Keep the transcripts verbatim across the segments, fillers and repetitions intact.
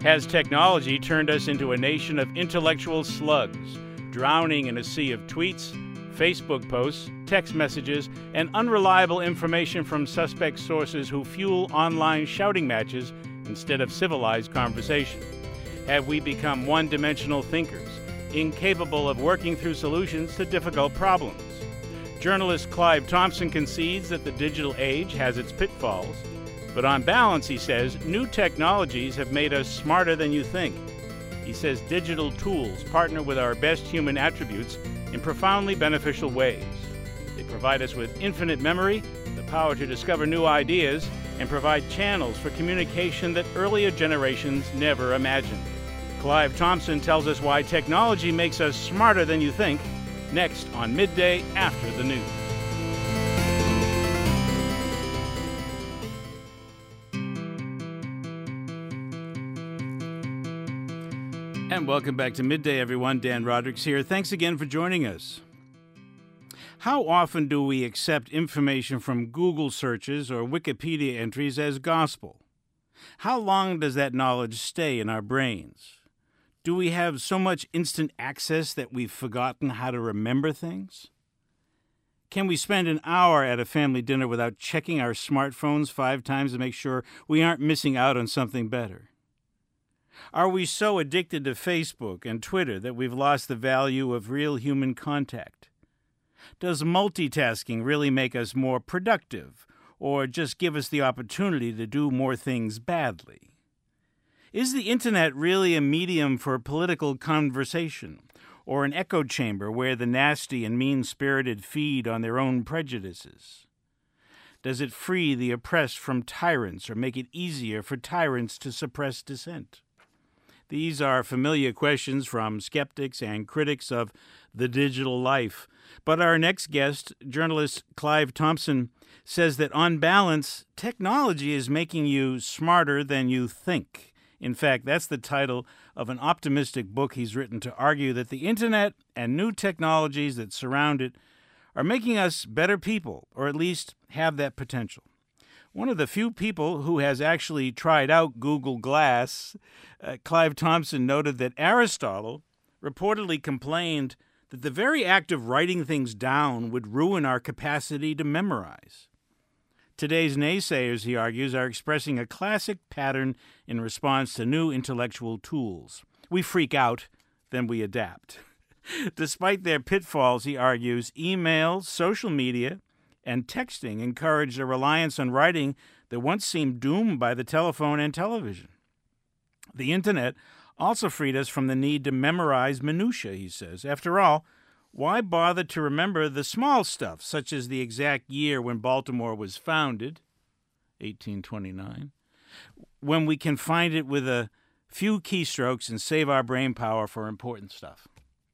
Has technology turned us into a nation of intellectual slugs, drowning in a sea of tweets, Facebook posts, text messages, and unreliable information from suspect sources who fuel online shouting matches instead of civilized conversation? Have we become one-dimensional thinkers, incapable of working through solutions to difficult problems? Journalist Clive Thompson concedes that the digital age has its pitfalls, but on balance, he says, new technologies have made us smarter than you think. He says digital tools partner with our best human attributes in profoundly beneficial ways. They provide us with infinite memory, the power to discover new ideas, and provide channels for communication that earlier generations never imagined. Clive Thompson tells us why technology makes us smarter than you think, next on Midday After the News. And welcome back to Midday, everyone. Dan Rodericks here. Thanks again for joining us. How often do we accept information from Google searches or Wikipedia entries as gospel? How long does that knowledge stay in our brains? Do we have so much instant access that we've forgotten how to remember things? Can we spend an hour at a family dinner without checking our smartphones five times to make sure we aren't missing out on something better? Are we so addicted to Facebook and Twitter that we've lost the value of real human contact? Does multitasking really make us more productive, or just give us the opportunity to do more things badly? Is the internet really a medium for political conversation, or an echo chamber where the nasty and mean-spirited feed on their own prejudices? Does it free the oppressed from tyrants or make it easier for tyrants to suppress dissent? These are familiar questions from skeptics and critics of the digital life. But our next guest, journalist Clive Thompson, says that on balance, technology is making you smarter than you think. In fact, that's the title of an optimistic book he's written to argue that the internet and new technologies that surround it are making us better people, or at least have that potential. One of the few people who has actually tried out Google Glass, uh, Clive Thompson noted that Aristotle reportedly complained that the very act of writing things down would ruin our capacity to memorize. Today's naysayers, he argues, are expressing a classic pattern in response to new intellectual tools. We freak out, then we adapt. Despite their pitfalls, he argues, email, social media, and texting encouraged a reliance on writing that once seemed doomed by the telephone and television. The internet also freed us from the need to memorize minutiae, he says. After all, why bother to remember the small stuff, such as the exact year when Baltimore was founded, eighteen twenty-nine, when we can find it with a few keystrokes and save our brain power for important stuff?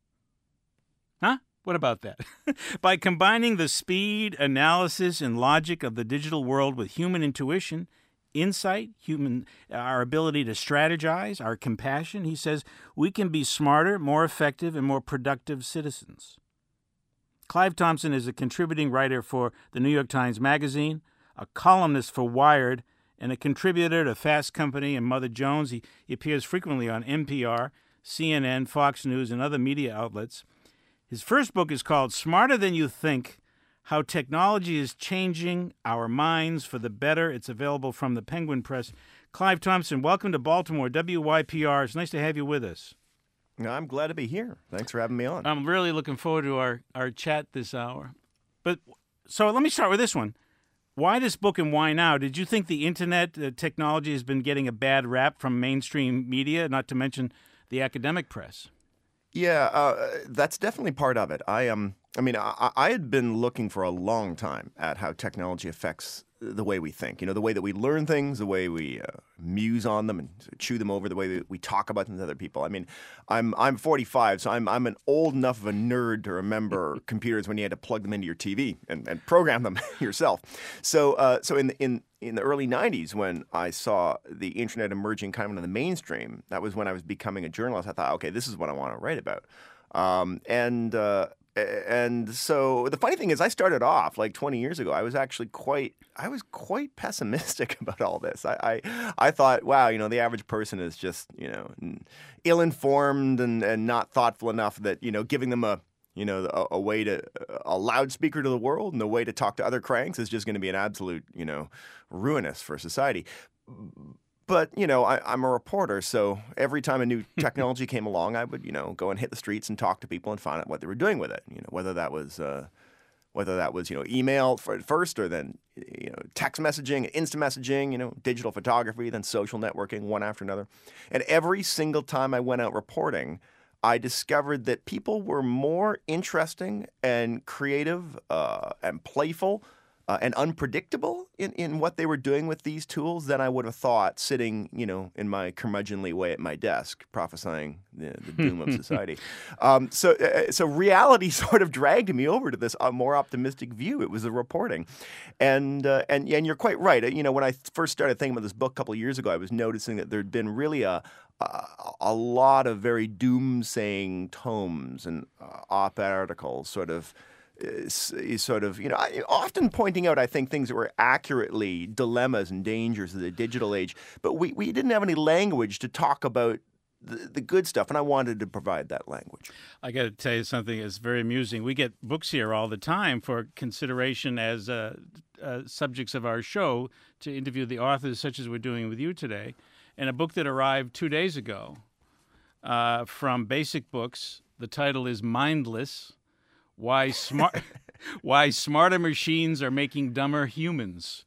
Huh? What about that? By combining the speed, analysis, and logic of the digital world with human intuition, insight, human, our ability to strategize, our compassion, he says, we can be smarter, more effective, and more productive citizens. Clive Thompson is a contributing writer for the New York Times Magazine, a columnist for Wired, and a contributor to Fast Company and Mother Jones. He, he appears frequently on N P R, C N N, Fox News, and other media outlets. His first book is called Smarter Than You Think, How Technology is Changing Our Minds for the Better. It's available from the Penguin Press. Clive Thompson, welcome to Baltimore, W Y P R. It's nice to have you with us. I'm glad to be here. Thanks for having me on. I'm really looking forward to our, our chat this hour. But so let me start with this one. Why this book and why now? Did you think the internet uh, technology has been getting a bad rap from mainstream media, not to mention the academic press? Yeah, uh, that's definitely part of it. I um, I mean, I, I had been looking for a long time at how technology affects the way we think. You know, the way that we learn things, the way we uh, muse on them and chew them over, the way that we talk about them to other people. I mean, I'm I'm forty-five, so I'm I'm an old enough of a nerd to remember computers when you had to plug them into your T V and, and program them yourself. So uh, so in in in the early nineties, when I saw the internet emerging kind of into the mainstream, that was when I was becoming a journalist. I thought, okay, this is what I want to write about. Um, and uh, A- And so the funny thing is, I started off like twenty years ago. I was actually quite, I was quite pessimistic about all this. I, I, I thought, wow, you know, the average person is just, you know, n- ill-informed and, and not thoughtful enough that, you know, giving them a, you know, a, a way to, a loudspeaker to the world and a way to talk to other cranks is just going to be an absolute, you know, ruinous for society. But, you know, I, I'm a reporter, so every time a new technology came along, I would, you know, go and hit the streets and talk to people and find out what they were doing with it. You know, whether that was, uh, whether that was, you know, email for, first, or then, you know, text messaging, instant messaging, you know, digital photography, then social networking, one after another. And every single time I went out reporting, I discovered that people were more interesting and creative uh, and playful uh, and unpredictable in, in what they were doing with these tools than I would have thought sitting, you know, in my curmudgeonly way at my desk prophesying the, the doom of society. Um, so, uh, so reality sort of dragged me over to this uh, more optimistic view. It was the reporting, and uh, and and you're quite right. You know, when I first started thinking about this book a couple of years ago, I was noticing that there'd been really a a, a lot of very doomsaying tomes and uh, op-ed articles, sort of. Is, is sort of, you know, often pointing out, I think, things that were accurately dilemmas and dangers of the digital age, but we, we didn't have any language to talk about the, the good stuff, and I wanted to provide that language. I got to tell you something that's very amusing. We get books here all the time for consideration as uh, uh, subjects of our show to interview the authors, such as we're doing with you today, and a book that arrived two days ago uh, from Basic Books. The title is Mindless. Why smart, why smarter machines are making dumber humans.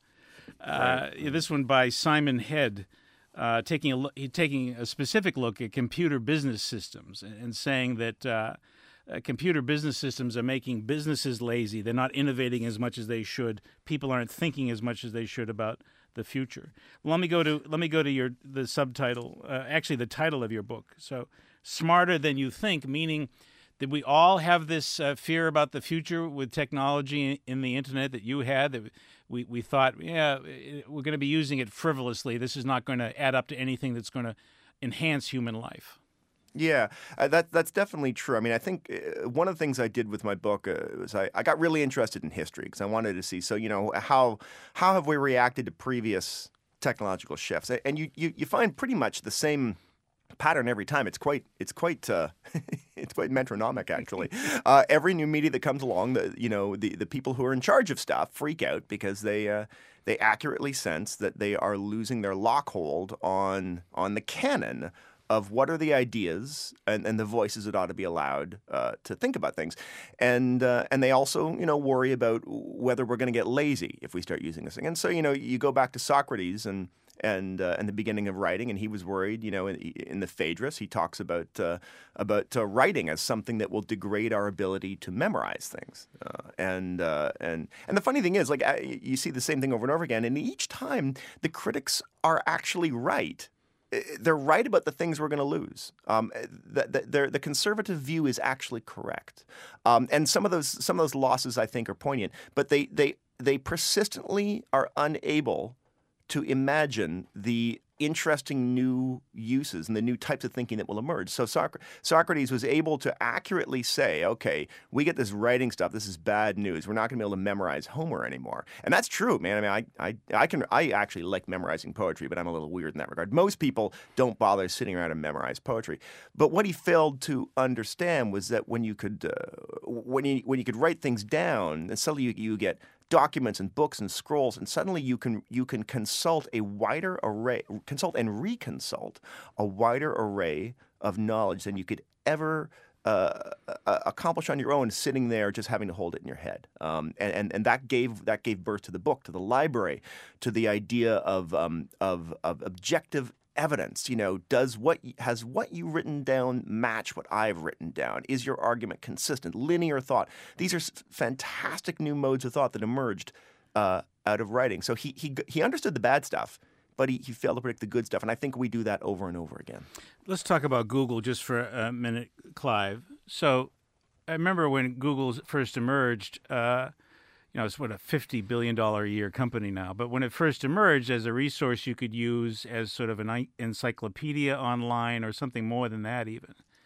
Uh, right. This one by Simon Head, uh, taking a look, taking a specific look at computer business systems and, and saying that uh, uh, computer business systems are making businesses lazy. They're not innovating as much as they should. People aren't thinking as much as they should about the future. Well, let me go to let me go to your the subtitle. Uh, actually, the title of your book. So, Smarter Than You Think, meaning. Did we all have this uh, fear about the future with technology in the internet that you had? That we, we thought, yeah, we're going to be using it frivolously. This is not going to add up to anything that's going to enhance human life. Yeah, uh, that that's definitely true. I mean, I think uh, one of the things I did with my book uh, was I, I got really interested in history because I wanted to see, so, you know, how how have we reacted to previous technological shifts? And you, you, you find pretty much the same pattern every time. It's quite it's quite uh, it's quite metronomic, actually. Uh, every new media that comes along, the you know the, the people who are in charge of stuff freak out because they uh, they accurately sense that they are losing their lockhold on on the canon of what are the ideas and, and the voices that ought to be allowed uh, to think about things. And uh, and they also, you know, worry about whether we're going to get lazy if we start using this thing. And so, you know, you go back to Socrates and and uh, and the beginning of writing, and he was worried, you know, in, in the Phaedrus, he talks about uh, about uh, writing as something that will degrade our ability to memorize things. Uh, and uh, and and the funny thing is, like, I, you see the same thing over and over again, and each time the critics are actually right. They're right about the things we're going to lose. Um, the, the, the conservative view is actually correct, um, and some of those some of those losses I think are poignant. But they they they persistently are unable to imagine the interesting new uses and the new types of thinking that will emerge. So Soc- Socrates was able to accurately say, okay, we get this writing stuff. This is bad news. We're not going to be able to memorize Homer anymore. And that's true, man. I mean, I, I, I can, I actually like memorizing poetry, but I'm a little weird in that regard. Most people don't bother sitting around and memorize poetry. But what he failed to understand was that when you could, uh, when you when you could write things down, and suddenly you, you get documents and books and scrolls, and suddenly you can you can consult a wider array, consult and reconsult a wider array of knowledge than you could ever uh, uh, accomplish on your own, sitting there just having to hold it in your head. Um, and, and and that gave that gave birth to the book, to the library, to the idea of um, of, of objective evidence. You know, does what has what you written down match what I've written down? Is your argument consistent? Linear thought. These are fantastic new modes of thought that emerged uh, out of writing. So he he he understood the bad stuff, but he, he failed to predict the good stuff. And I think we do that over and over again. Let's talk about Google just for a minute, Clive. So I remember when Google first emerged. Uh, You know, it's what, a fifty billion dollars a year company now. But when it first emerged as a resource you could use as sort of an encyclopedia online or something more than that even,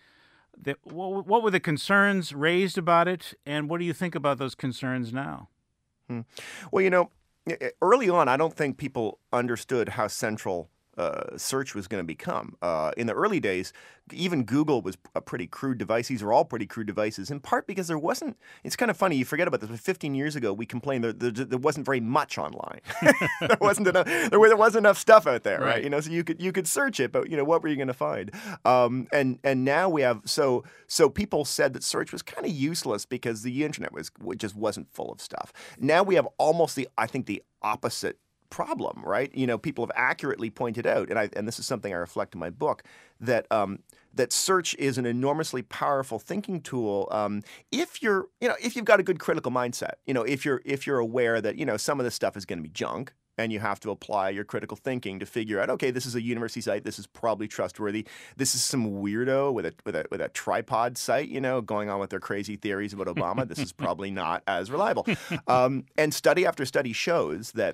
The, what, what were the concerns raised about it, and what do you think about those concerns now? Hmm. Well, you know, early on, I don't think people understood how central uh, search was going to become. Uh, in the early days, even Google was a pretty crude device. These are all pretty crude devices, in part because there wasn't, it's kind of funny, you forget about this, but fifteen years ago, we complained there, there, there wasn't very much online. there wasn't enough, there, there wasn't enough stuff out there, right. right? You know, so you could you could search it, but, you know, what were you going to find? Um, and and now we have, so so people said that search was kind of useless because the internet was just wasn't full of stuff. Now we have almost the, I think, the opposite problem, right? You know, people have accurately pointed out, and I and this is something I reflect in my book, that um, that search is an enormously powerful thinking tool. Um, if you're, you know, if you've got a good critical mindset, you know, if you're if you're aware that, you know, some of this stuff is going to be junk, and you have to apply your critical thinking to figure out, okay, this is a university site, this is probably trustworthy. This is some weirdo with a with a with a tripod site, you know, going on with their crazy theories about Obama. This is probably not as reliable. Um, and study after study shows that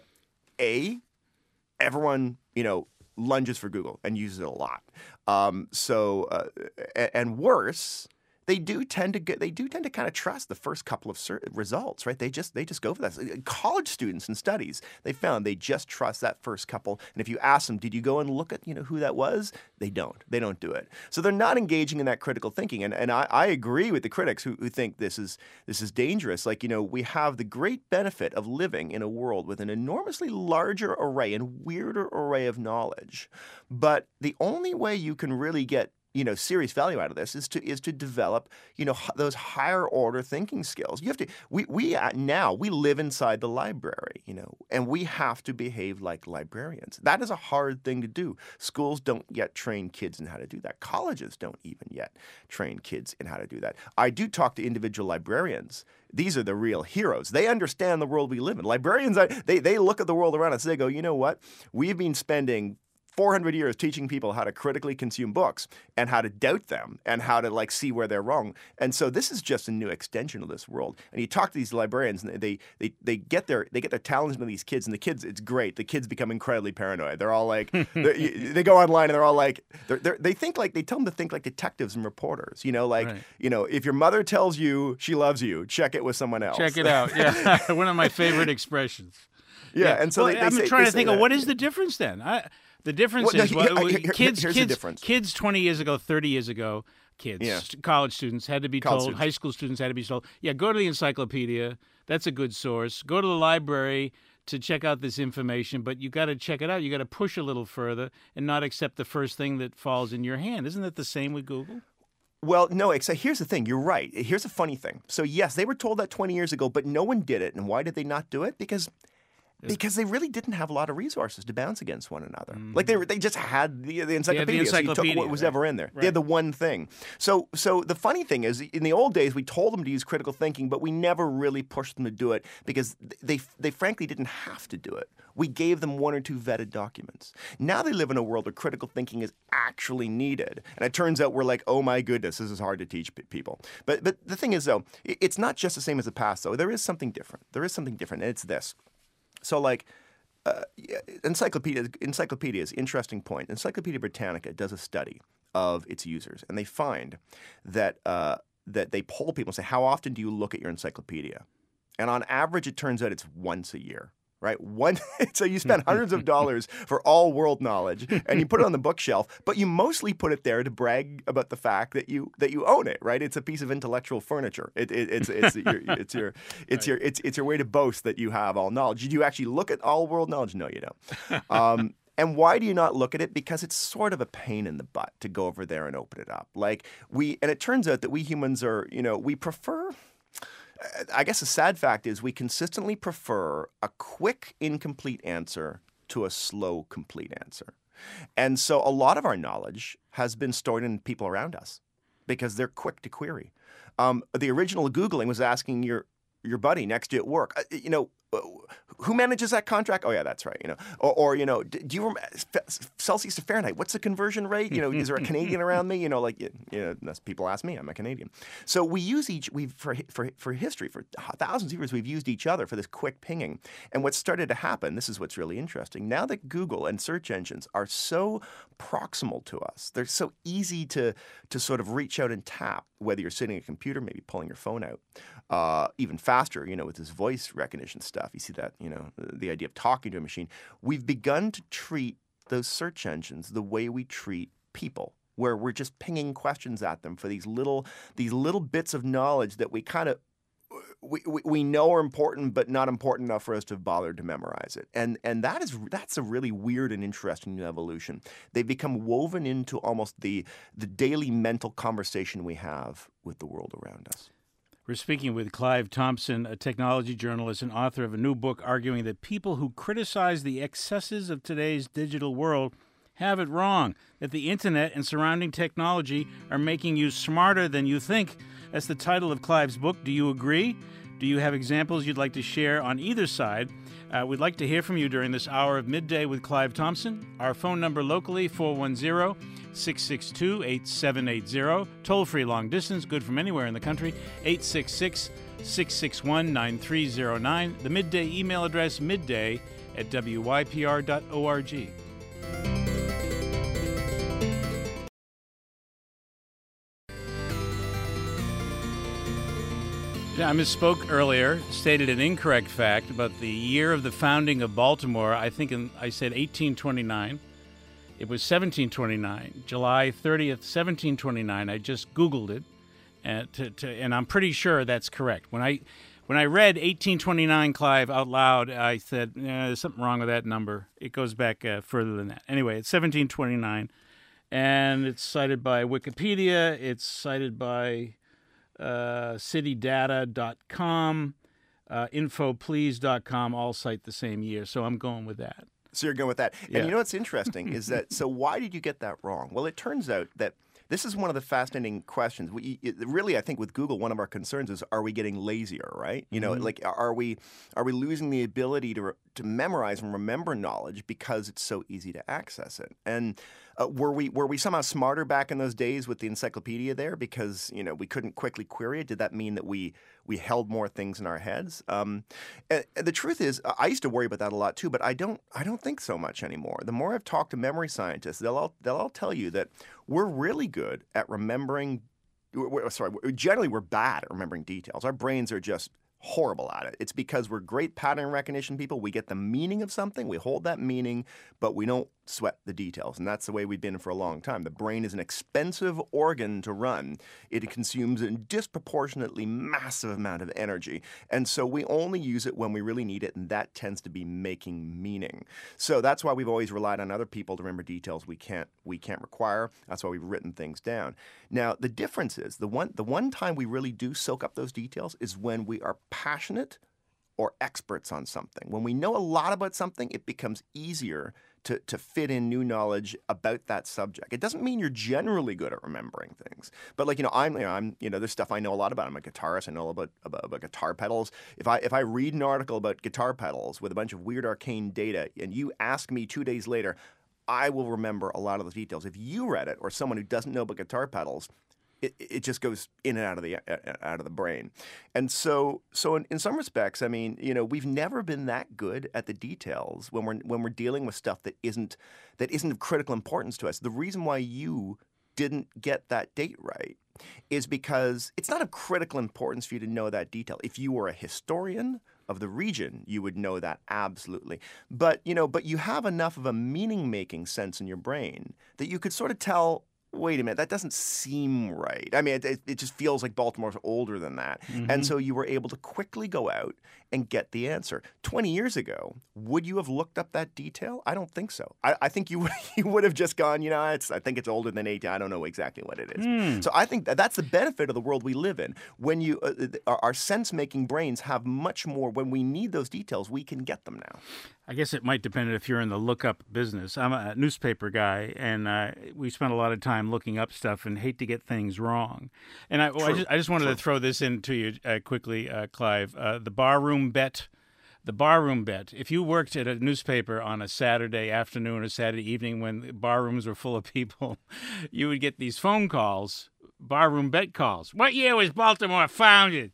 A, everyone, you know, lunges for Google and uses it a lot. Um, so, uh, and worse, they do tend to get, they do tend to kind of trust the first couple of cert- results, right? They just, they just go for that. College students in studies, they found they just trust that first couple. And if you ask them, did you go and look at, you know, who that was? They don't. They don't do it. So they're not engaging in that critical thinking. And and I, I agree with the critics who, who think this is this is dangerous. Like, you know, we have the great benefit of living in a world with an enormously larger array and weirder array of knowledge. But the only way you can really get, you know, serious value out of this is to is to develop, you know, h- those higher order thinking skills. You have to. We we uh, now we live inside the library, you know, and we have to behave like librarians. That is a hard thing to do. Schools don't yet train kids in how to do that. Colleges don't even yet train kids in how to do that. I do talk to individual librarians. These are the real heroes. They understand the world we live in. Librarians, I, they they look at the world around us. They go, you know what? We've been spending four hundred years teaching people how to critically consume books and how to doubt them and how to like see where they're wrong. And so this is just a new extension of this world. And you talk to these librarians and they they they get their they get their talents into these kids, and the kids, it's great. The kids become incredibly paranoid. They're all like they go online and they're all like they're, they're, they think like they tell them to think like detectives and reporters. You know, like right. you know, if your mother tells you she loves you, check it with someone else. Check it out. Yeah, one of my favorite expressions. Yeah, yeah. and so well, they, they I'm say, trying they to think that. of what is the difference then. I, The difference well, is no, well, here, here, kids, here's kids, the difference. kids twenty years ago, thirty years ago, kids, Yeah. college students had to be College told, students. high school students had to be told, yeah, go to the encyclopedia. That's a good source. Go to the library to check out this information, but you got to check it out. You got to push a little further and not accept the first thing that falls in your hand. Isn't that the same with Google? Well, no, except here's the thing. You're right. Here's a funny thing. So, yes, they were told that twenty years ago, but no one did it. And why did they not do it? Because Because they really didn't have a lot of resources to bounce against one another. Mm-hmm. Like they were, they just had the, the encyclopedia. the encyclopedia. So you took what was right. ever in there. Right. They had the one thing. So, so the funny thing is, in the old days, we told them to use critical thinking, but we never really pushed them to do it because they, they frankly didn't have to do it. We gave them one or two vetted documents. Now they live in a world where critical thinking is actually needed, and it turns out we're like, oh my goodness, this is hard to teach p- people. But, but the thing is, though, it's not just the same as the past. Though there is something different. There is something different, and it's this. So, like. Uh, Encyclopedia, Encyclopedia's interesting point. Encyclopedia Britannica does a study of its users, and they find that uh, that they poll people and say, how often do you look at your encyclopedia? And on average, it turns out it's once a year. Right? One, so you spend hundreds of dollars for all world knowledge, and you put it on the bookshelf, but you mostly put it there to brag about the fact that you that you own it. Right? It's a piece of intellectual furniture. It, it, it's it's your it's your it's your it's it's your way to boast that you have all knowledge. Did you actually look at all world knowledge? No, you don't. Um, And why do you not look at it? Because it's sort of a pain in the butt to go over there and open it up. Like we, and it turns out that we humans are, you know, we prefer. I guess the sad fact is we consistently prefer a quick, incomplete answer to a slow, complete answer. And so a lot of our knowledge has been stored in people around us because they're quick to query. Um, the original Googling was asking your your buddy next to you at work, uh, you know, who manages that contract? Oh yeah, that's right. You know, or, or you know, do you remember Celsius to Fahrenheit? What's the conversion rate? You know, is there a Canadian around me? You know, like you know, that's, people ask me. I'm a Canadian. So we use each. We for for for history for thousands of years we've used each other for this quick pinging. And what started to happen. This is what's really interesting. Now that Google and search engines are so proximal to us, they're so easy to to sort of reach out and tap. Whether you're sitting at a computer, maybe pulling your phone out, uh, even faster. You know, with this voice recognition stuff. You see that. You know, the, the idea of talking to a machine. We've begun to treat those search engines the way we treat people, where we're just pinging questions at them for these little these little bits of knowledge that we kind of we, we, we know are important, but not important enough for us to have bothered to memorize it. And and that is that's a really weird and interesting new evolution. They've become woven into almost the the daily mental conversation we have with the world around us. We're speaking with Clive Thompson, a technology journalist and author of a new book arguing that people who criticize the excesses of today's digital world have it wrong, that the internet and surrounding technology are making you smarter than you think. That's the title of Clive's book. Do you agree? Do you have examples you'd like to share on either side? Uh, we'd like to hear from you during this hour of Midday with Clive Thompson. Our phone number locally, four one zero, six six two, eight seven eight zero. Toll-free long distance, good from anywhere in the country, eight six six, six six one, nine three zero nine. The Midday email address, midday at w y p r dot org. Yeah, I misspoke earlier, stated an incorrect fact about the year of the founding of Baltimore. I think in, I said eighteen twenty-nine. It was seventeen twenty-nine, July thirtieth, seventeen twenty-nine. I just Googled it, and, to, to, and I'm pretty sure that's correct. When I when I read eighteen twenty-nine, Clive, out loud, I said, eh, there's something wrong with that number. It goes back uh, further than that. Anyway, it's seventeen twenty-nine, and it's cited by Wikipedia. It's cited by Uh, city data dot com, uh, info please dot com, all cite the same year. So I'm going with that. So you're going with that. Yeah. And you know what's interesting is that, so why did you get that wrong? Well, it turns out that this is one of the fascinating questions. We, it, really, I think with Google, one of our concerns is, are we getting lazier, right? You know, mm-hmm. like, are we are we losing the ability to, re- to memorize and remember knowledge because it's so easy to access it? And Uh, were we were we somehow smarter back in those days with the encyclopedia there because you know we couldn't quickly query it? Did that mean that we we held more things in our heads? Um, and, and the truth is, I used to worry about that a lot too, but I don't I don't think so much anymore. The more I've talked to memory scientists, they'll all they'll all tell you that we're really good at remembering. We're, we're, sorry, we're, generally we're bad at remembering details. Our brains are just horrible at it. It's because we're great pattern recognition people. We get the meaning of something, we hold that meaning, but we don't sweat the details. And that's the way we've been for a long time. The brain is an expensive organ to run. It consumes a disproportionately massive amount of energy. And so we only use it when we really need it, and that tends to be making meaning. So that's why we've always relied on other people to remember details we can't we can't require. That's why we've written things down. Now, the difference is, the one the one time we really do soak up those details is when we are passionate or experts on something. When we know a lot about something, it becomes easier to, to fit in new knowledge about that subject. It doesn't mean you're generally good at remembering things. But like, you know, I'm, you know, I'm, you know, there's stuff I know a lot about. I'm a guitarist. I know about, about, about guitar pedals. If I, if I read an article about guitar pedals with a bunch of weird arcane data and you ask me two days later, I will remember a lot of the details. If you read it or someone who doesn't know about guitar pedals, It, it just goes in and out of the out of the brain. And so so in, in some respects, I mean, you know, we've never been that good at the details when we're when we're dealing with stuff that isn't that isn't of critical importance to us. The reason why you didn't get that date right is because it's not of critical importance for you to know that detail. If you were a historian of the region, you would know that absolutely. But, you know, but you have enough of a meaning-making sense in your brain that you could sort of tell, wait a minute, that doesn't seem right. I mean, it, it just feels like Baltimore's older than that. Mm-hmm. And so you were able to quickly go out and get the answer. twenty years ago, would you have looked up that detail? I don't think so. I, I think you would, you would have just gone, you know, it's, I think it's older than eighteen. I don't know exactly what it is. Mm. So I think that that's the benefit of the world we live in. When you, uh, our, our sense-making brains have much more, when we need those details, we can get them now. I guess it might depend if you're in the lookup business. I'm a newspaper guy, and uh, we spend a lot of time looking up stuff and hate to get things wrong. And I, well, I, just, I just wanted True. to throw this in to you uh, quickly, uh, Clive. Uh, the barroom bet the barroom bet. If you worked at a newspaper on a Saturday afternoon or Saturday evening when the barrooms were full of people, you would get these phone calls, barroom bet calls. What year was Baltimore founded?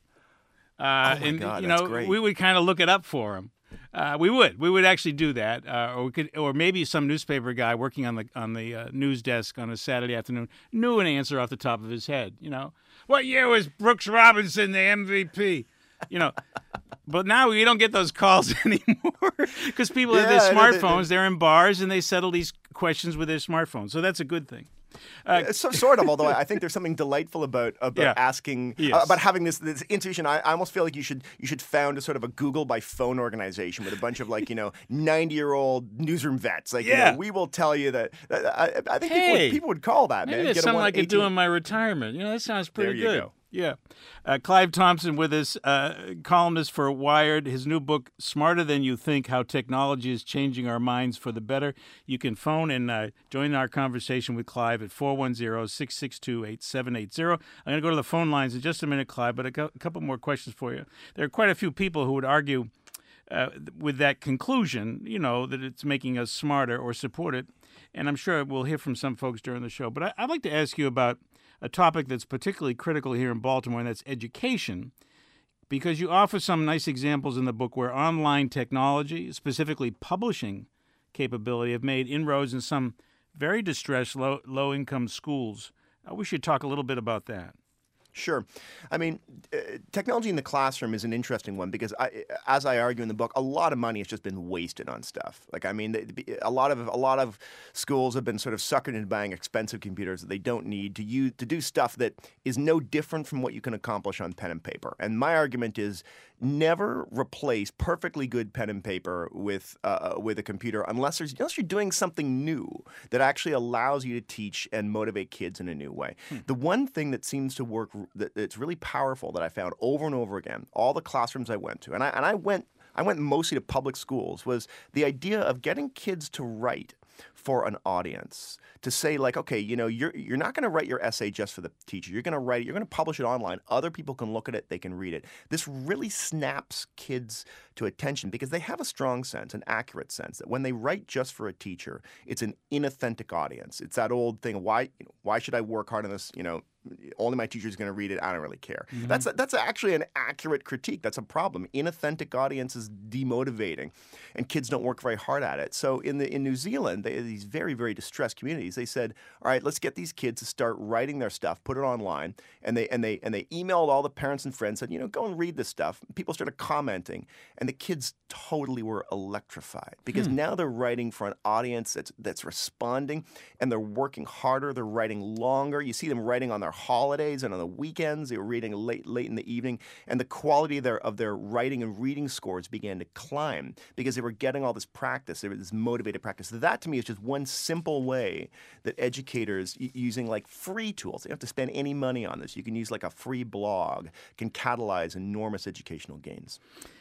Uh, oh my and, God, you that's know, great. we would kind of look it up for them. Uh, we would, we would actually do that, uh, or we could, or maybe some newspaper guy working on the on the uh, news desk on a Saturday afternoon knew an answer off the top of his head. You know, what year was Brooks Robinson the M V P? You know, but now we don't get those calls anymore because people have Yeah, their I know, they- smartphones. They're in bars and they settle these questions with their smartphones. So that's a good thing. Uh, so, sort of, although I think there's something delightful about about Yeah. asking Yes. uh, about having this this intuition. I, I almost feel like you should you should found a sort of a Google by phone organization with a bunch of like you know ninety year old newsroom vets. Like, Yeah. you know, we will tell you that. that I, I think people, Hey, would, people would call that, maybe man. that's Get a something one I could do eighteen in my retirement. You know, that sounds pretty There you good. go. Yeah. Uh, Clive Thompson with us, uh, columnist for Wired. His new book, Smarter Than You Think, How Technology is Changing Our Minds for the Better. You can phone and uh, join our conversation with Clive at four one zero, six six two, eight seven eight zero. I'm going to go to the phone lines in just a minute, Clive, but a, co- a couple more questions for you. There are quite a few people who would argue uh, with that conclusion, you know, that it's making us smarter or support it. And I'm sure we'll hear from some folks during the show. But I, I'd like to ask you about a topic that's particularly critical here in Baltimore, and that's education, because you offer some nice examples in the book where online technology, specifically publishing capability, have made inroads in some very distressed low, low-income schools. Uh, we should talk a little bit about that. Sure. I mean, uh, technology in the classroom is an interesting one because, I, as I argue in the book, a lot of money has just been wasted on stuff. Like, I mean, they, a lot of a lot of schools have been sort of suckered into buying expensive computers that they don't need to use to do stuff that is no different from what you can accomplish on pen and paper. And my argument is, never replace perfectly good pen and paper with uh, with a computer unless there's unless you're doing something new that actually allows you to teach and motivate kids in a new way. Hmm. The one thing that seems to work that, that's really powerful that I found over and over again, all the classrooms I went to, and I and I went I went mostly to public schools, was the idea of getting kids to write for an audience, to say like, okay, you know, you're you're not going to write your essay just for the teacher. You're going to write it. You're going to publish it online. Other people can look at it. They can read it. This really snaps kids to attention because they have a strong sense, an accurate sense that when they write just for a teacher, it's an inauthentic audience. It's that old thing. Why you know, why should I work hard on this? You know, only my teacher's going to read it. I don't really care. Mm-hmm. That's a, that's actually an accurate critique. That's a problem. Inauthentic audience is demotivating, and kids don't work very hard at it. So in the in New Zealand, they, these very very distressed communities, they said, all right, let's get these kids to start writing their stuff, put it online, and they and they and they emailed all the parents and friends, said, you know, go and read this stuff. People started commenting, and the kids totally were electrified because hmm. now they're writing for an audience that's that's responding, and they're working harder. They're writing longer. You see them writing on their holidays and on the weekends. They were reading late late in the evening, and the quality of their of their writing and reading scores began to climb because they were getting all this practice. There was this motivated practice. So that to me is just one simple way that educators using like free tools. They don't have to spend any money on this. You can use like a free blog, can catalyze enormous educational gains.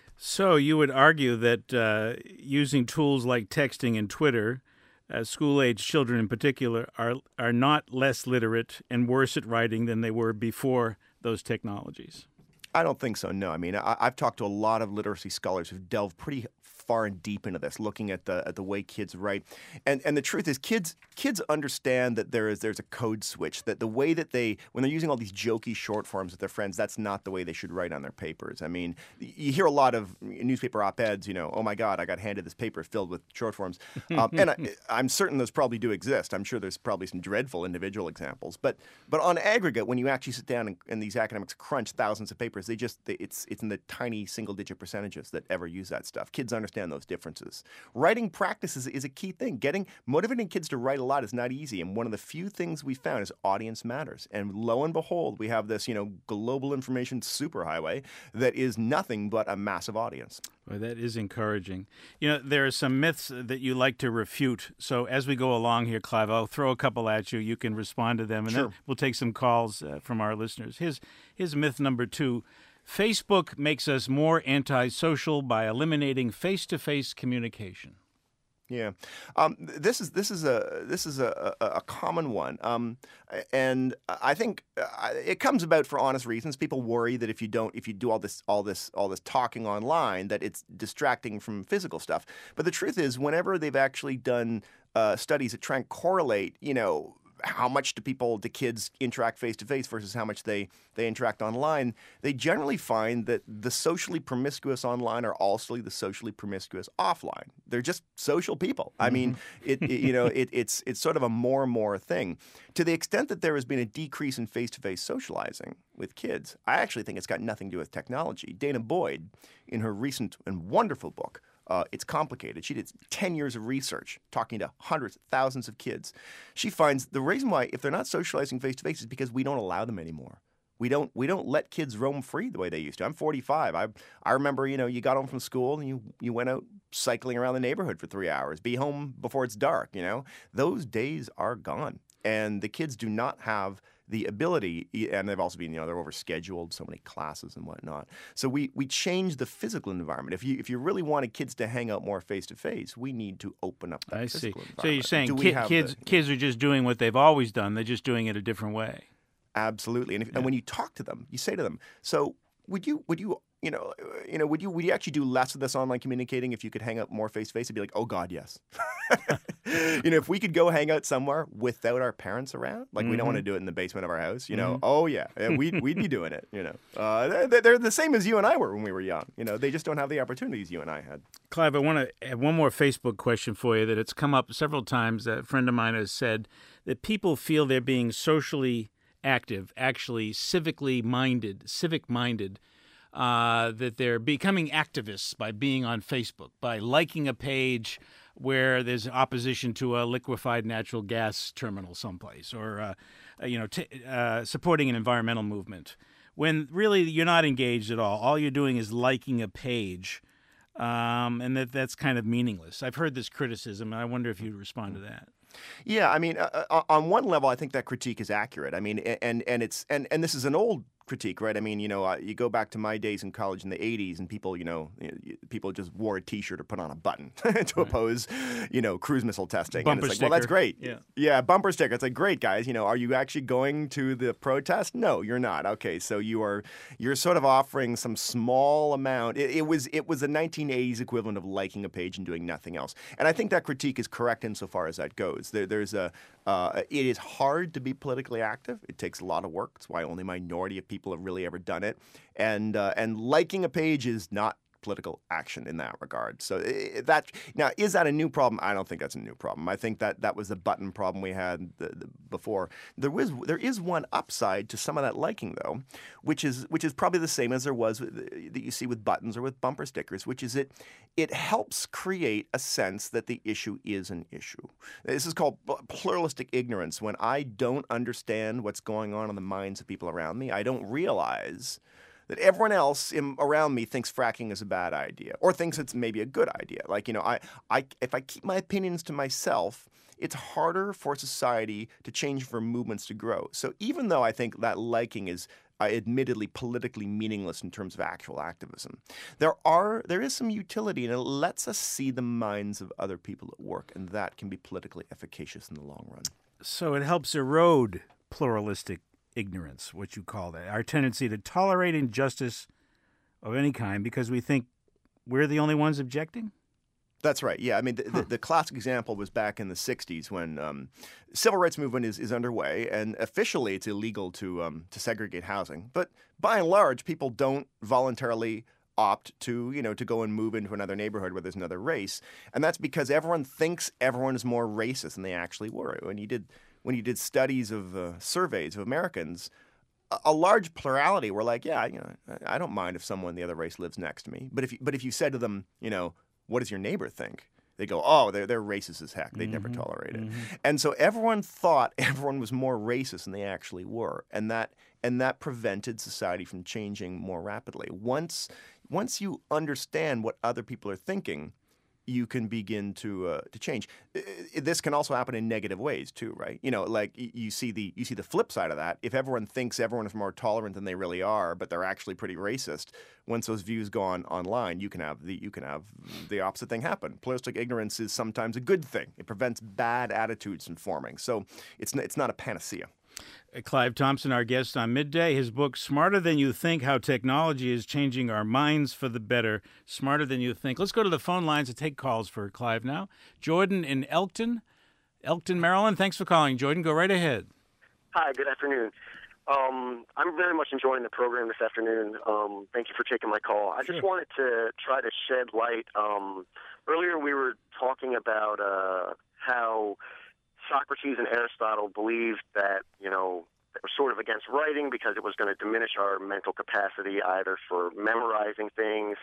So you would argue that uh, using tools like texting and Twitter, Uh, school-age children in particular, are are not less literate and worse at writing than they were before those technologies? I don't think so, no. I mean, I, I've talked to a lot of literacy scholars who've delved pretty far and deep into this, looking at the at the way kids write. And and the truth is kids kids understand that there is there's a code switch, that the way that they, when they're using all these jokey short forms with their friends, that's not the way they should write on their papers. I mean, you hear a lot of newspaper op-eds, you know, oh my God, I got handed this paper filled with short forms. Um, and I, I'm certain those probably do exist. I'm sure there's probably some dreadful individual examples. But but on aggregate, when you actually sit down and, and these academics crunch thousands of papers, they just, they, it's, it's in the tiny single-digit percentages that ever use that stuff. Kids understand those differences. Writing practice is, is a key thing. Getting, motivating kids to write a lot is not easy. And one of the few things we found is audience matters. And lo and behold, we have this, you know, global information superhighway that is nothing but a massive audience. Well, that is encouraging. You know, there are some myths that you like to refute. So as we go along here, Clive, I'll throw a couple at you. You can respond to them, and sure. then we'll take some calls uh, from our listeners. Here's, here's myth number two. Facebook makes us more antisocial by eliminating face-to-face communication. Yeah, um, this is this is a this is a, a, a common one, um, and I think uh, it comes about for honest reasons. People worry that if you don't, if you do all this all this all this talking online, that it's distracting from physical stuff. But the truth is, whenever they've actually done uh, studies that try and correlate, you know, how much do people, do kids interact face-to-face versus how much they, they interact online, they generally find that the socially promiscuous online are also the socially promiscuous offline. They're just social people. I mean, it, it you know, it, it's it's sort of a more and more thing. To the extent that there has been a decrease in face-to-face socializing with kids, I actually think it's got nothing to do with technology. Dana Boyd, in her recent and wonderful book, Uh, It's Complicated. She did ten years of research talking to hundreds, thousands of kids. She finds the reason why, if they're not socializing face-to-face, is because we don't allow them anymore. We don't we don't let kids roam free the way they used to. I'm forty-five. I I remember, you know, you got home from school and you, you went out cycling around the neighborhood for three hours. Be home before it's dark, you know. Those days are gone. And the kids do not have the ability, and they've also been, you know, they're overscheduled, so many classes and whatnot. So we we change the physical environment. If you if you really wanted kids to hang out more face to face, we need to open up that I physical see. environment. So you're saying Do we ki- have kids the- kids are just doing what they've always done. They're just doing it a different way. Absolutely. And, if, and when you talk to them, you say to them, so would you would you you know you know would you would you actually do less of this online communicating if you could hang out more face to face? It'd be like, oh God, yes. You know, if we could go hang out somewhere without our parents around, like mm-hmm. we don't want to do it in the basement of our house, you know, mm-hmm. oh yeah, we'd, we'd be doing it, you know. Uh, they're, they're the same as you and I were when we were young. You know, they just don't have the opportunities you and I had. Clive, I want to add one more Facebook question for you that it's come up several times. A friend of mine has said that people feel they're being socially active, actually civically minded, civic minded, uh, that they're becoming activists by being on Facebook, by liking a page where there's opposition to a liquefied natural gas terminal someplace, or uh, you know, t- uh, supporting an environmental movement, when really you're not engaged at all. All you're doing is liking a page, um, and that that's kind of meaningless. I've heard this criticism, and I wonder if you'd respond to that. Yeah, I mean, uh, on one level, I think that critique is accurate. I mean, and and it's and, and this is an old critique, right? I mean, you know, uh, you go back to my days in college in the eighties, and people, you know, people just wore a T-shirt or put on a button to right. oppose, you know, cruise missile testing. Bumper and it's like, sticker. well, that's great. Yeah. yeah, bumper sticker. It's like, great, guys. You know, are you actually going to the protest? No, you're not. Okay, so you are you're sort of offering some small amount. It, it was it was the nineteen eighties equivalent of liking a page and doing nothing else. And I think that critique is correct insofar as that goes. There, there's a uh, it is hard to be politically active. It takes a lot of work. That's why only a minority of people have really ever done it. And uh, and liking a page is not political action in that regard. So uh, that now, is that a new problem? I don't think that's a new problem. I think that that was the button problem we had the, the, before. There was there is one upside to some of that liking though, which is which is probably the same as there was with, that you see with buttons or with bumper stickers, which is it it helps create a sense that the issue is an issue. This is called pluralistic ignorance. When I don't understand what's going on in the minds of people around me, I don't realize that everyone else in, around me thinks fracking is a bad idea, or thinks it's maybe a good idea. Like, you know, I, I, if I keep my opinions to myself, it's harder for society to change, for movements to grow. So even though I think that liking is uh, admittedly politically meaningless in terms of actual activism, there are there is some utility, and it lets us see the minds of other people at work, and that can be politically efficacious in the long run. So it helps erode pluralistic ignorance, what you call that, our tendency to tolerate injustice of any kind because we think we're the only ones objecting? That's right. Yeah, I mean, the, huh. the, the classic example was back in the sixties when um, civil rights movement is, is underway, and officially it's illegal to um, to segregate housing. But by and large, people don't voluntarily opt to, you know, to go and move into another neighborhood where there's another race, and that's because everyone thinks everyone is more racist than they actually were. When you did when you did studies of uh, surveys of Americans, a, a large plurality were like, yeah, you know, I don't mind if someone the other race lives next to me. But if you, but if you said to them, you know, what does your neighbor think? They go, oh, they're they're racist as heck. They'd mm-hmm. never tolerate it. Mm-hmm. And so everyone thought everyone was more racist than they actually were, and that and that prevented society from changing more rapidly. Once once you understand what other people are thinking, you can begin to uh, to change. I- I- This can also happen in negative ways too, right? You know, like y- you see the you see the flip side of that. If everyone thinks everyone is more tolerant than they really are, but they're actually pretty racist, once those views go on online, you can have the you can have the opposite thing happen. Pluralistic ignorance is sometimes a good thing. It prevents bad attitudes from forming. So it's n- it's not a panacea. Clive Thompson, our guest on Midday. His book, Smarter Than You Think, How Technology is Changing Our Minds for the Better. Smarter Than You Think. Let's go to the phone lines to take calls for Clive now. Jordan in Elkton, Elkton, Maryland. Thanks for calling, Jordan. Go right ahead. Hi, good afternoon. Um, I'm very much enjoying the program this afternoon. Um, thank you for taking my call. I Sure. just wanted to try to shed light. Um, earlier we were talking about uh, how Socrates and Aristotle believed that, you know, they were sort of against writing because it was going to diminish our mental capacity either for memorizing things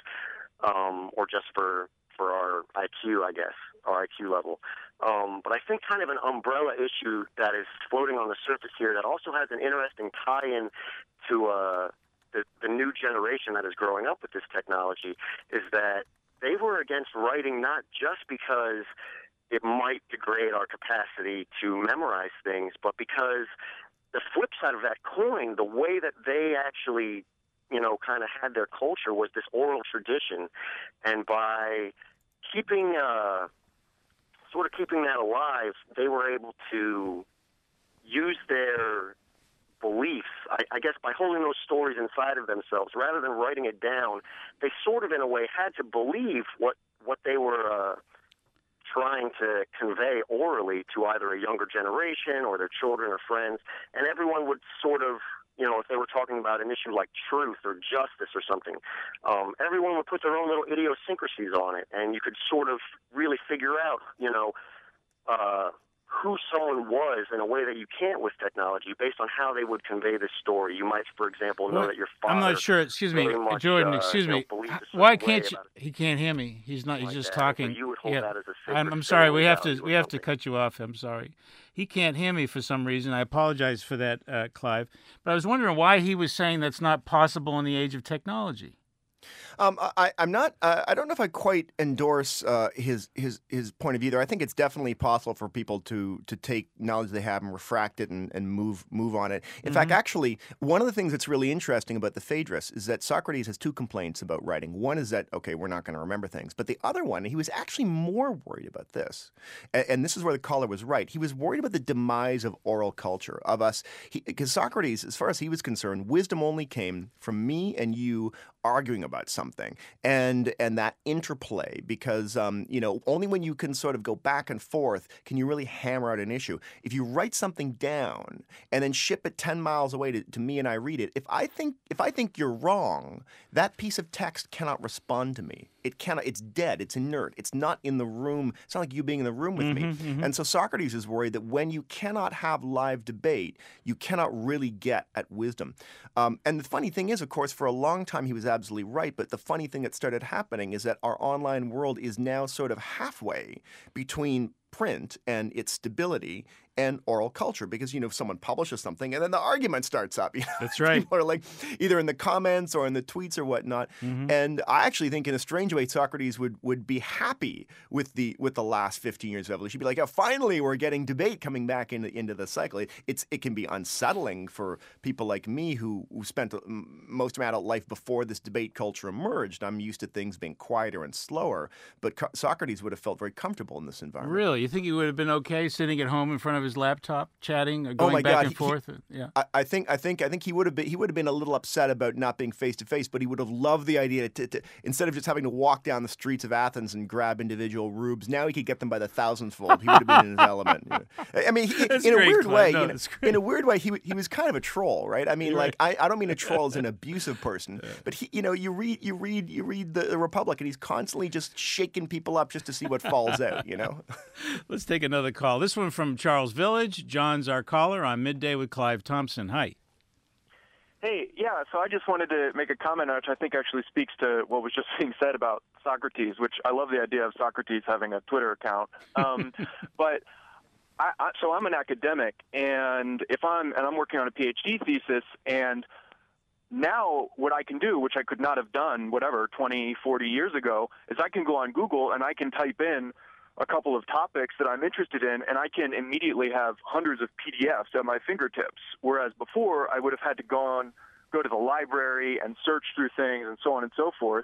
um, or just for, for our I Q, I guess, our I Q level. Um, but I think kind of an umbrella issue that is floating on the surface here that also has an interesting tie-in to uh, the, the new generation that is growing up with this technology is that they were against writing not just because it might degrade our capacity to memorize things, but because the flip side of that coin, the way that they actually, you know, kind of had their culture was this oral tradition. And by keeping, uh, sort of keeping that alive, they were able to use their beliefs, I, I guess by holding those stories inside of themselves, rather than writing it down, they sort of, in a way, had to believe what, what they were uh, trying to convey orally to either a younger generation or their children or friends, and everyone would sort of, you know, if they were talking about an issue like truth or justice or something, um, everyone would put their own little idiosyncrasies on it, and you could sort of really figure out, you know, uh, who someone was in a way that you can't with technology based on how they would convey this story. You might, for example, know What? that your father... I'm not sure. Excuse me, very much, Jordan. uh, Excuse you know, me. believed a certain Why way can't you? about it. He can't hear me. He's not. He's Like just that. So talking. you would hold yeah. that as a I'm, sacred I'm sorry. We family have to. value or We have to something. cut you off. I'm sorry. He can't hear me for some reason. I apologize for that, uh, Clive. But I was wondering why he was saying that's not possible in the age of technology. Um, I, I'm not. Uh, I don't know if I quite endorse uh, his his his point of view there. I think it's definitely possible for people to to take knowledge they have and refract it and, and move move on it. In fact, actually, one of the things that's really interesting about the Phaedrus is that Socrates has two complaints about writing. One is that okay, we're not going to remember things, but the other one, he was actually more worried about this, and, and this is where the caller was right. He was worried about the demise of oral culture of us, because Socrates, as far as he was concerned, wisdom only came from me and you arguing about something, and and that interplay, because um, you know, only when you can sort of go back and forth can you really hammer out an issue. If you write something down and then ship it ten miles away to, to me and I read it, if I think if I think you're wrong, that piece of text cannot respond to me. It cannot. It's dead. It's inert. It's not in the room. It's not like you being in the room with me. And so Socrates is worried that when you cannot have live debate, you cannot really get at wisdom. Um, and the funny thing is, of course, for a long time he was absolutely right. But the funny thing that started happening is that our online world is now sort of halfway between print and its stability and oral culture, because, you know, someone publishes something and then the argument starts up. You know? That's right. People are like either in the comments or in the tweets or whatnot. Mm-hmm. And I actually think in a strange way, Socrates would, would be happy with the with the last fifteen years of evolution. He'd be like, oh, finally, we're getting debate coming back into, into the cycle. It, it's, it can be unsettling for people like me who, who spent most of my adult life before this debate culture emerged. I'm used to things being quieter and slower. But Co- Socrates would have felt very comfortable in this environment. Really? You think he would have been okay sitting at home in front of his laptop, chatting, or going my back God, and he- forth? yeah. I, I think I think I think he would have been he would have been a little upset about not being face to face, but he would have loved the idea to, to instead of just having to walk down the streets of Athens and grab individual rubes, now he could get them by the thousands fold. He would have been in his element. You know? I mean, he, That's in a great, weird Clive. way, No, you know, that's great. in a weird way, he he was kind of a troll, right? I mean, You're like I, I don't mean a troll as an abusive person, Yeah. but he, you know, you read you read you read the, the Republic, and he's constantly just shaking people up just to see what falls out. You know. Let's take another call. This one from Charles Village. John's our caller on Midday with Clive Thompson. Hi. Hey, yeah, so I just wanted to make a comment which I think actually speaks to what was just being said about Socrates, which I love the idea of Socrates having a Twitter account. Um, but I, I, so I'm an academic, and if I'm and I'm working on a PhD thesis, and now what I can do, which I could not have done, whatever, twenty, forty years ago, is I can go on Google and I can type in a couple of topics that I'm interested in, and I can immediately have hundreds of P D Fs at my fingertips. Whereas before, I would have had to go on, go to the library and search through things and so on and so forth.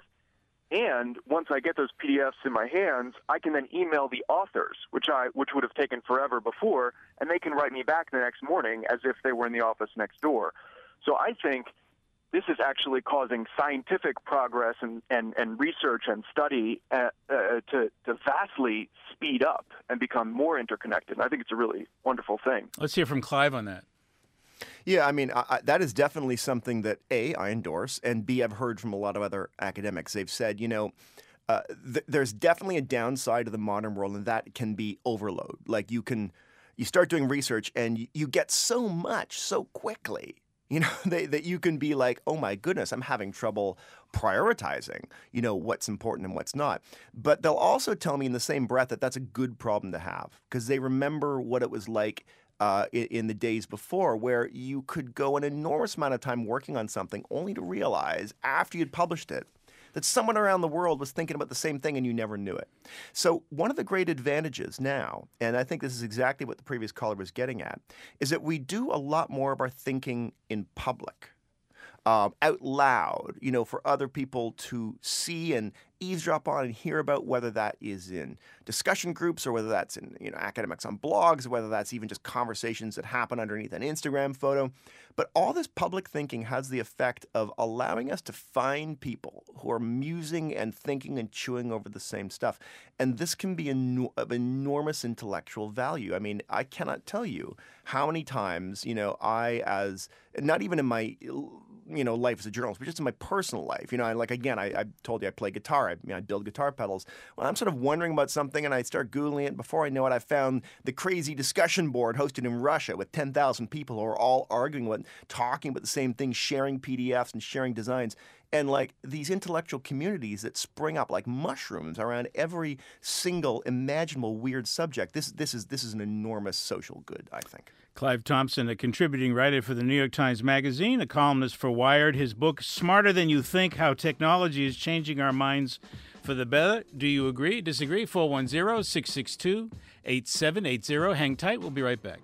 And once I get those P D Fs in my hands, I can then email the authors, which I which would have taken forever before, and they can write me back the next morning as if they were in the office next door. So I think this is actually causing scientific progress and, and, and research and study uh, uh, to, to vastly speed up and become more interconnected. And I think it's a really wonderful thing. Let's hear from Clive on that. Yeah, I mean, I, I, that is definitely something that, A, I endorse, and B, I've heard from a lot of other academics. They've said, you know, uh, th- there's definitely a downside to the modern world, and that can be overload. Like you can, you start doing research, and you, you get so much so quickly. You know, they, that you can be like, oh my goodness, I'm having trouble prioritizing, you know, what's important and what's not. But they'll also tell me in the same breath that that's a good problem to have because they remember what it was like uh, in, in the days before where you could go an enormous amount of time working on something only to realize after you'd published it that someone around the world was thinking about the same thing and you never knew it. So one of the great advantages now, and I think this is exactly what the previous caller was getting at, is that we do a lot more of our thinking in public, um, out loud, you know, for other people to see and eavesdrop on and hear about, whether that is in discussion groups or whether that's in, you know, academics on blogs, or whether that's even just conversations that happen underneath an Instagram photo. But all this public thinking has the effect of allowing us to find people who are musing and thinking and chewing over the same stuff. And this can be en- of enormous intellectual value. I mean, I cannot tell you how many times, you know, I as, not even in my, you know, life as a journalist, but just in my personal life, you know, I, like, again, I, I told you I play guitar. I, you know, I build guitar pedals. When I'm sort of wondering about something and I start Googling it, before I know it, I found the crazy discussion board hosted in Russia with ten thousand people who are all arguing about, talking about the same thing, sharing P D Fs and sharing designs. And like these intellectual communities that spring up like mushrooms around every single imaginable weird subject. This, this is, this is an enormous social good, I think. Clive Thompson, a contributing writer for the New York Times Magazine, a columnist for Wired. His book, Smarter Than You Think, How Technology is Changing Our Minds for the Better. Do you agree? Disagree? four one zero, six six two, eight seven eight zero. Hang tight. We'll be right back.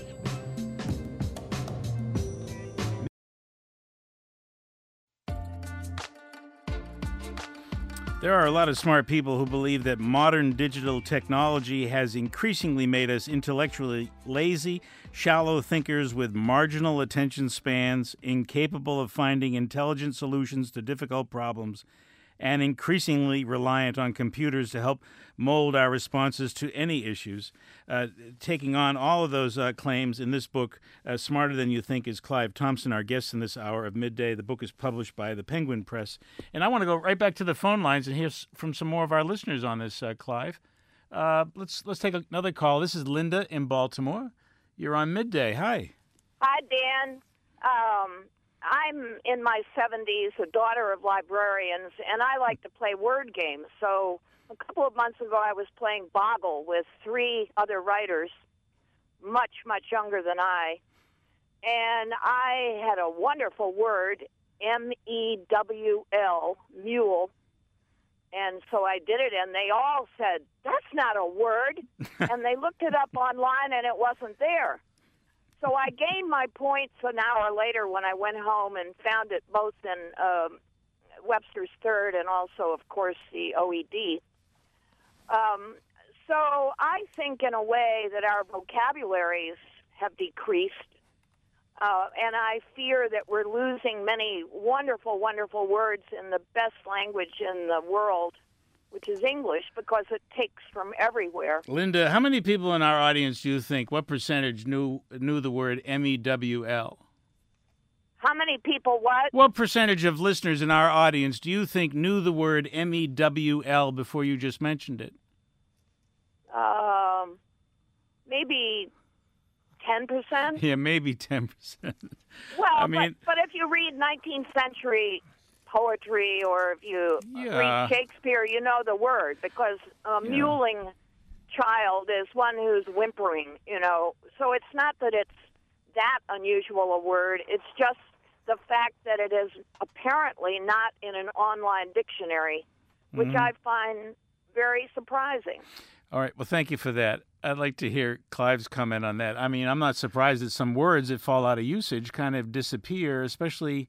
There are a lot of smart people who believe that modern digital technology has increasingly made us intellectually lazy, shallow thinkers with marginal attention spans, incapable of finding intelligent solutions to difficult problems, and increasingly reliant on computers to help mold our responses to any issues. Uh, taking on all of those uh, claims in this book, uh, Smarter Than You Think, is Clive Thompson, our guest in this hour of midday. The book is published by the Penguin Press. And I want to go right back to the phone lines and hear from some more of our listeners on this, uh, Clive. Uh, let's let's take another call. This is Linda in Baltimore. You're on midday. Hi. Hi, Dan. Um, I'm in my seventies, a daughter of librarians, and I like to play word games. So a couple of months ago, I was playing Boggle with three other writers, much, much younger than I. And I had a wonderful word, M E W L, mule. And so I did it, and they all said, that's not a word. And they looked it up online, and it wasn't there. So I gained my points an hour later when I went home and found it both in um, Webster's Third and also, of course, the O E D. Um, so I think, in a way, that our vocabularies have decreased, uh, and I fear that we're losing many wonderful, wonderful words in the best language in the world, which is English, because it takes from everywhere. Linda, how many people in our audience do you think, what percentage knew knew the word M E W L? How many people what? What percentage of listeners in our audience do you think knew the word M E W L before you just mentioned it? Um, maybe ten percent? Yeah, maybe ten percent. Well, I mean, but, but if you read nineteenth century poetry, or if you yeah. read Shakespeare, you know the word, because a yeah. mewling child is one who's whimpering, you know. So it's not that it's that unusual a word. It's just the fact that it is apparently not in an online dictionary, which Mm-hmm. I find very surprising. All right. Well, thank you for that. I'd like to hear Clive's comment on that. I mean, I'm not surprised that some words that fall out of usage kind of disappear, especially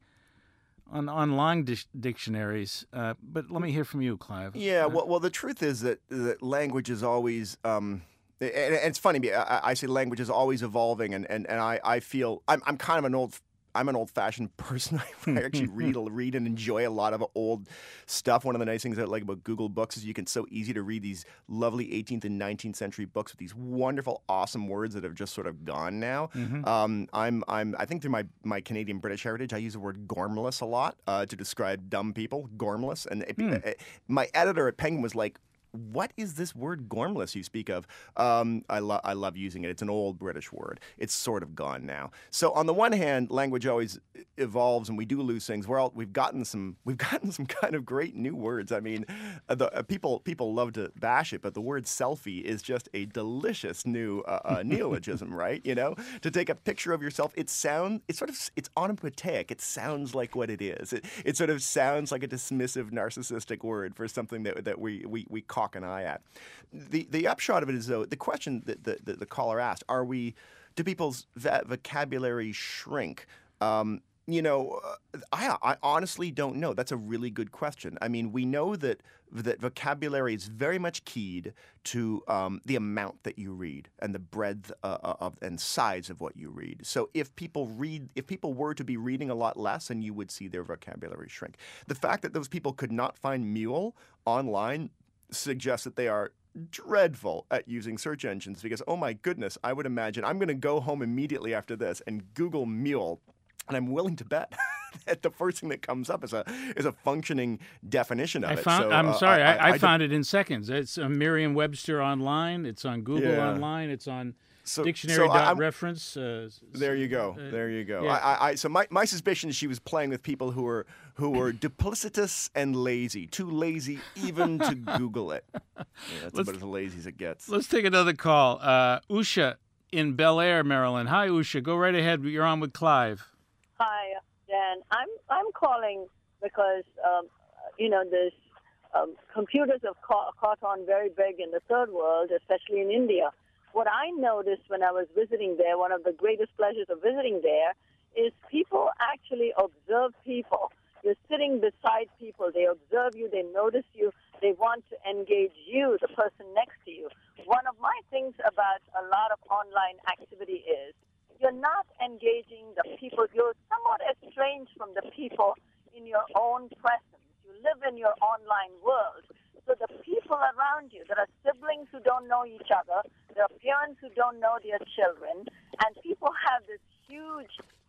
on online dic- dictionaries. Uh, but let me hear from you, Clive. Yeah, well, well, the truth is that, that language is always, um, and, and it's funny, I, I say language is always evolving, and, and, and I, I feel, I'm, I'm kind of an old, I'm an old-fashioned person. I actually read, read and enjoy a lot of old stuff. One of the nice things I like about Google Books is you can so easy to read these lovely eighteenth and nineteenth century books with these wonderful, awesome words that have just sort of gone now. Mm-hmm. Um, I'm, I'm, I think through my, my Canadian British heritage, I use the word gormless a lot uh, to describe dumb people. Gormless, and it, Hmm. uh, my editor at Penguin was like, "What is this word gormless you speak of?" Um, I, lo- I love using it. It's an old British word. It's sort of gone now. So on the one hand, language always evolves, and we do lose things. We're all, we've gotten some we've gotten some kind of great new words. I mean, uh, the uh, people people love to bash it, but the word selfie is just a delicious new uh, uh, neologism, right? You know, to take a picture of yourself, it sound it's sort of it's onomatopoeic. It sounds like what it is. It, it sort of sounds like a dismissive, narcissistic word for something that that we we we call an eye at. The the upshot of it is, though, the question that the, the, the caller asked, are we, do people's va- vocabulary shrink? Um, you know, uh, I, I honestly don't know. That's a really good question. I mean, we know that that vocabulary is very much keyed to um, the amount that you read and the breadth uh, of and size of what you read. So if people read, if people were to be reading a lot less, then you would see their vocabulary shrink. The fact that those people could not find mule online suggests that they are dreadful at using search engines, because, oh my goodness, I would imagine I'm going to go home immediately after this and Google mule, and I'm willing to bet that the first thing that comes up is a is a functioning definition of I it. found. So, I'm uh, sorry. I, I, I found it in seconds. It's on Merriam-Webster online. It's on Google Yeah. online. It's on So- so dictionary I- dot I'm- reference. Uh, There you go. uh, There you go. yeah. I, I, I, so my, my suspicion is she was playing with people who were who were duplicitous and lazy, too lazy even to Google it. Yeah, that's Let's- about as lazy as it gets. Let's take another call. Uh, Usha in Bel Air, Maryland. Hi, Usha. Go right ahead. You're on with Clive. Hi, Dan. I'm I'm calling because um, you know this um, computers have ca- caught on very big in the third world, especially in India. What I noticed when I was visiting there, one of the greatest pleasures of visiting there, is people actually observe people. You're sitting beside people. They observe you. They notice you. They want to engage you, the person next to you. One of my things about a lot of online activity is you're not engaging the people. You're somewhat estranged from the people in your own presence. You live in your online world. So the people around you, there are siblings who don't know each other, there are parents who don't know their children, and people have this huge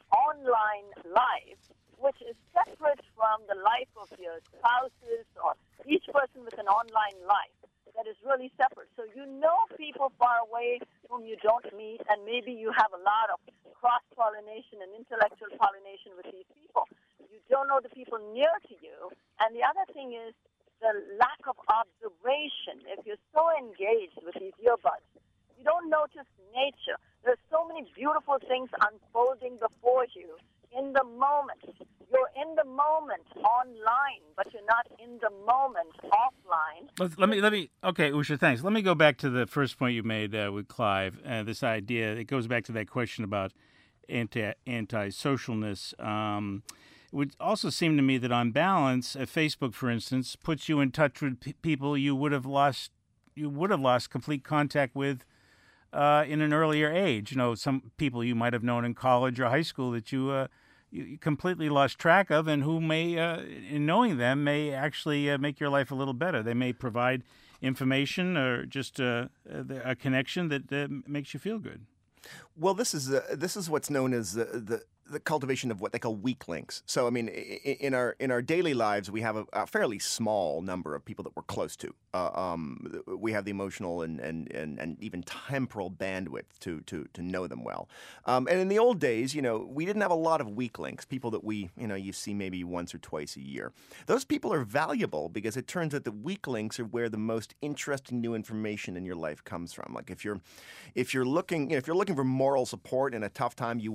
online life, which is separate from the life of your spouses or each person with an online life that is really separate. So you know people far away whom you don't meet, and maybe you have a lot of cross-pollination and intellectual pollination with these people. You don't know the people near to you. And the other thing is the lack of observation. If you're so engaged with these earbuds, you don't notice nature. There's so many beautiful things unfolding before you in the moment. You're in the moment online, but you're not in the moment offline. Let, let me, let me, okay, Usha, thanks. Let me go back to the first point you made uh, with Clive. Uh, this idea, it goes back to that question about anti, anti-socialness. Um, it would also seem to me that on balance, uh, Facebook, for instance, puts you in touch with p- people you would have lost, you would have lost complete contact with uh, in an earlier age. You know, some people you might have known in college or high school that you, uh, you you completely lost track of, and who may, uh, in knowing them, may actually uh, make your life a little better. They may provide information or just uh, a, a connection that uh, makes you feel good. Well, this is uh, this is what's known as the, the the cultivation of what they call weak links. So, I mean, i- in our in our daily lives, we have a, a fairly small number of people that we're close to. Uh, um, we have the emotional and, and, and, and even temporal bandwidth to to to know them well. Um, and in the old days, you know, we didn't have a lot of weak links. People that we you know you see maybe once or twice a year. Those people are valuable because it turns out that weak links are where the most interesting new information in your life comes from. Like if you're if you're looking you know, if you're looking for moral support in a tough time, you want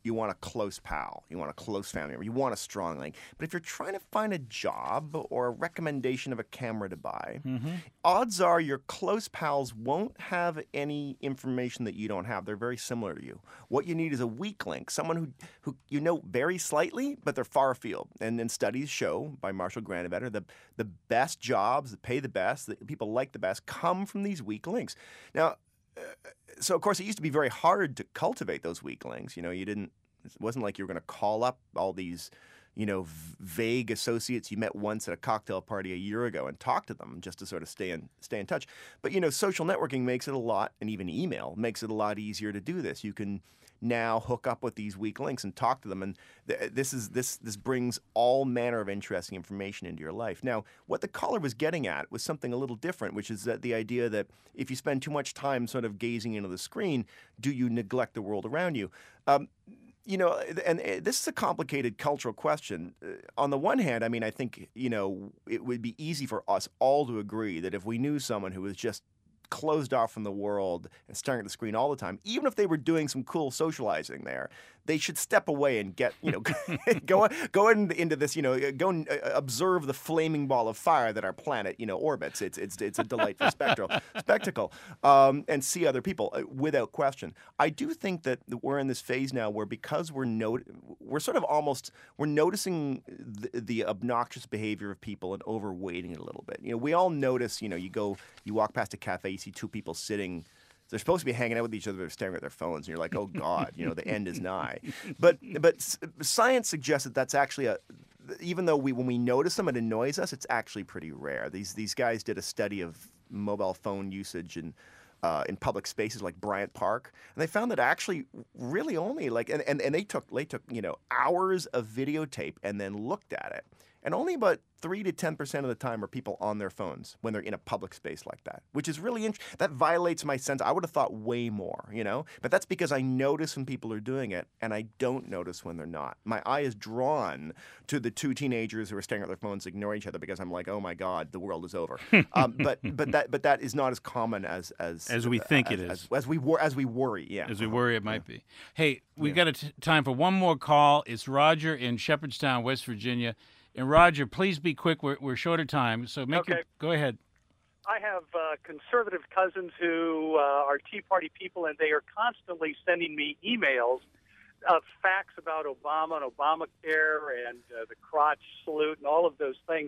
you want a close pal, you want a close family member, you want a strong link. But if you're trying to find a job or a recommendation of a camera to buy, mm-hmm. odds are your close pals won't have any information that you don't have. They're very similar to you. What you need is a weak link, someone who, who you know very slightly, but they're far afield. And then studies show, by Marshall Granovetter, the, the best jobs that pay the best, that people like the best, come from these weak links. Now, uh, so of course, it used to be very hard to cultivate those weak links. You know, you didn't, it wasn't like you were going to call up all these, you know, vague associates you met once at a cocktail party a year ago and talk to them just to sort of stay in stay in touch. But, you know, social networking makes it a lot, and even email makes it a lot easier to do this. You can now hook up with these weak links and talk to them, and th- this is this this brings all manner of interesting information into your life. Now, what the caller was getting at was something a little different, which is that the idea that if you spend too much time sort of gazing into the screen, do you neglect the world around you? Um, You know, and this is a complicated cultural question. On the one hand, I mean, I think, you know, it would be easy for us all to agree that if we knew someone who was just closed off from the world and staring at the screen all the time, even if they were doing some cool socializing there, they should step away and get, you know, go go in, into this, you know, go and observe the flaming ball of fire that our planet, you know, orbits. It's it's it's a delightful spectacle, spectacle, um, and see other people without question. I do think that we're in this phase now where because we're not, we're sort of almost we're noticing the, the obnoxious behavior of people and overweighting it a little bit. You know, we all notice. You know, you go, you walk past a cafe, you see two people sitting. They're supposed to be hanging out with each other. They're staring at their phones, and you're like, "Oh God, you know, the end is nigh." But but science suggests that that's actually a. Even though we when we notice them, it annoys us. It's actually pretty rare. These these guys did a study of mobile phone usage in uh, in public spaces like Bryant Park, and they found that actually really only like and, and, and they took they took you know hours of videotape and then looked at it, and only about three to ten percent of the time are people on their phones when they're in a public space like that, which is really interesting. That violates my sense. I would have thought way more, you know, but that's because I notice when people are doing it and I don't notice when they're not. My eye is drawn to the two teenagers who are staring at their phones, ignoring each other because I'm like, oh my God, the world is over. um, but but that but that is not as common as as as we think as, it is. As, as we wor- as we worry, yeah. As we worry, it might yeah. be. Hey, we've yeah. got a t- time for one more call. It's Roger in Shepherdstown, West Virginia. And Roger, please be quick. We're, we're short of time, so make okay. your, go ahead. I have uh, conservative cousins who uh, are Tea Party people, and they are constantly sending me emails of facts about Obama and Obamacare and uh, the crotch salute and all of those things.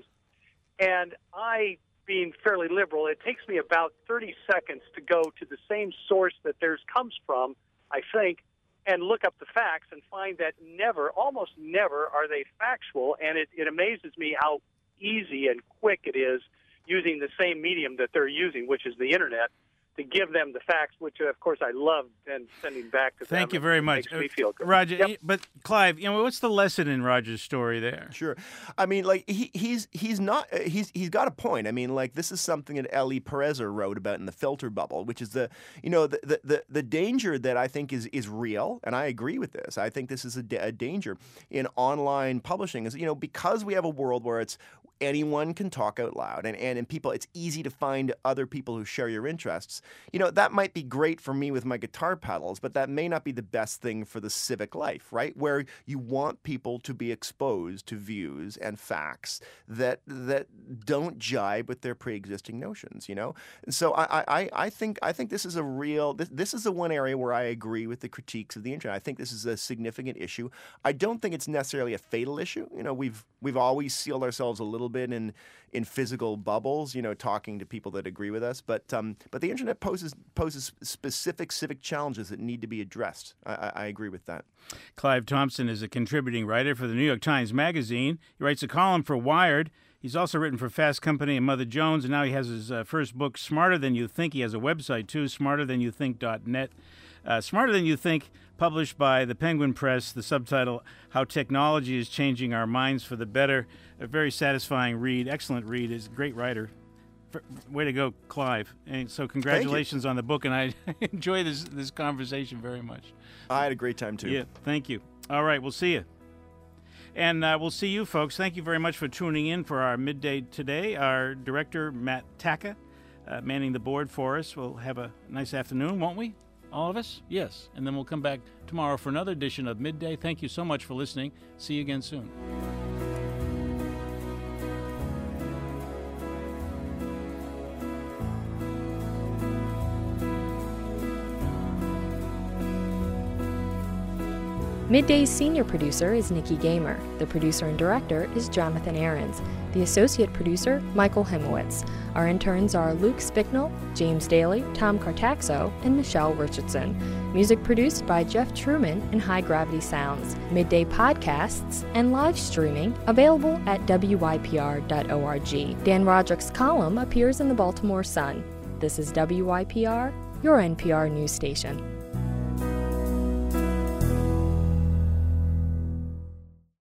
And I, being fairly liberal, it takes me about thirty seconds to go to the same source that theirs comes from, I think, and look up the facts and find that never, almost never, are they factual. And it, it amazes me how easy and quick it is using the same medium that they're using, which is the Internet, to give them the facts, which, of course, I love and sending back to them. Thank you very much. Makes me feel good. Roger, Yep. but Clive, you know, what's the lesson in Roger's story there? Sure. I mean, like, he, he's he's not, he's he's got a point. I mean, like, this is something that Elie Perezer wrote about in The Filter Bubble, which is the, you know, the the, the, the danger that I think is, is real, and I agree with this. I think this is a, a danger in online publishing, is, you know, because we have a world where it's anyone can talk out loud, and, and, and people, it's easy to find other people who share your interests. You know, that might be great for me with my guitar pedals, but that may not be the best thing for the civic life, right? Where you want people to be exposed to views and facts that that don't jibe with their pre-existing notions, you know? And so I I, I think I think this is a real this, this is the one area where I agree with the critiques of the internet. I think this is a significant issue. I don't think it's necessarily a fatal issue. You know, we've we've always sealed ourselves a little bit in in physical bubbles, you know, talking to people that agree with us. But um, but the internet poses poses specific civic challenges that need to be addressed. I, I, I agree with that. Clive Thompson is a contributing writer for the New York Times Magazine. He writes a column for Wired. He's also written for Fast Company and Mother Jones, and now he has his uh, first book, Smarter Than You Think. He has a website, too, smarter than you think dot net. Uh, Smarter Than You Think, published by the Penguin Press, the subtitle, How Technology is Changing Our Minds for the Better. A very satisfying read, excellent read. He's a great writer. Way to go, Clive. And so congratulations on the book, and I enjoy this, this conversation very much. I had a great time, too. Yeah, thank you. All right, we'll see you. And uh, we'll see you, folks. Thank you very much for tuning in for our midday today. Our director, Matt Taka, uh, manning the board for us. We'll have a nice afternoon, won't we? All of us? Yes. And then we'll come back tomorrow for another edition of Midday. Thank you so much for listening. See you again soon. Midday's senior producer is Nikki Gamer. The producer and director is Jonathan Ahrens. The associate producer, Michael Hemowitz. Our interns are Luke Spicknell, James Daly, Tom Cartaxo, and Michelle Richardson. Music produced by Jeff Truman and High Gravity Sounds. Midday podcasts and live streaming available at W Y P R dot org. Dan Roderick's column appears in the Baltimore Sun. This is W Y P R, your N P R news station.